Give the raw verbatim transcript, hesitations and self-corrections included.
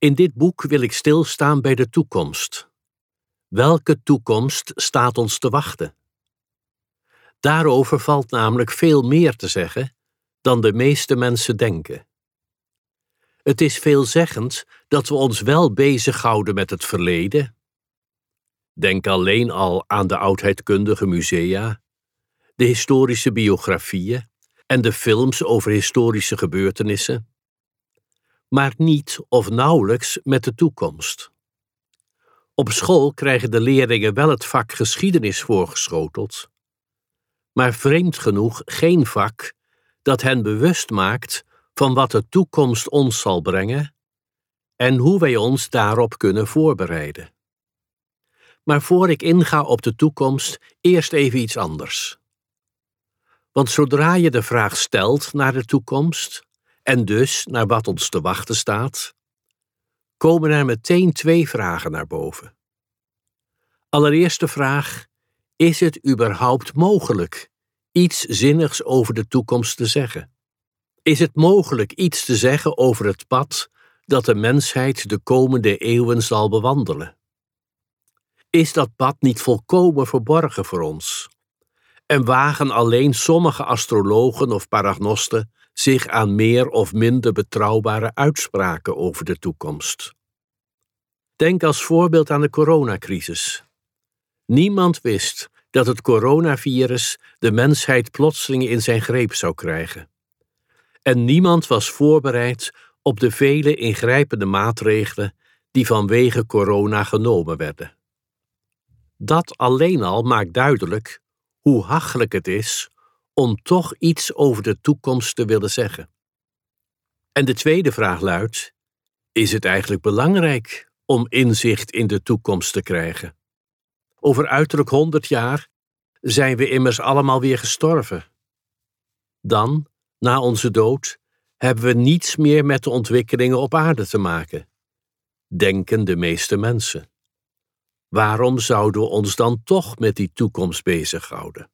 In dit boek wil ik stilstaan bij de toekomst. Welke toekomst staat ons te wachten? Daarover valt namelijk veel meer te zeggen dan de meeste mensen denken. Het is veelzeggend dat we ons wel bezighouden met het verleden. Denk alleen al aan de oudheidkundige musea, de historische biografieën en de films over historische gebeurtenissen, maar niet of nauwelijks met de toekomst. Op school krijgen de leerlingen wel het vak geschiedenis voorgeschoteld, maar vreemd genoeg geen vak dat hen bewust maakt van wat de toekomst ons zal brengen en hoe wij ons daarop kunnen voorbereiden. Maar voor ik inga op de toekomst, eerst even iets anders. Want zodra je de vraag stelt naar de toekomst, en dus naar wat ons te wachten staat, komen er meteen twee vragen naar boven. Allereerst de vraag: is het überhaupt mogelijk iets zinnigs over de toekomst te zeggen? Is het mogelijk iets te zeggen over het pad dat de mensheid de komende eeuwen zal bewandelen? Is dat pad niet volkomen verborgen voor ons? En wagen alleen sommige astrologen of paragnosten zich aan meer of minder betrouwbare uitspraken over de toekomst? Denk als voorbeeld aan de coronacrisis. Niemand wist dat het coronavirus de mensheid plotseling in zijn greep zou krijgen. En niemand was voorbereid op de vele ingrijpende maatregelen die vanwege corona genomen werden. Dat alleen al maakt duidelijk hoe hachelijk het is om toch iets over de toekomst te willen zeggen. En de tweede vraag luidt: is het eigenlijk belangrijk om inzicht in de toekomst te krijgen? Over uiterlijk honderd jaar zijn we immers allemaal weer gestorven. Dan, na onze dood, hebben we niets meer met de ontwikkelingen op aarde te maken, denken de meeste mensen. Waarom zouden we ons dan toch met die toekomst bezighouden?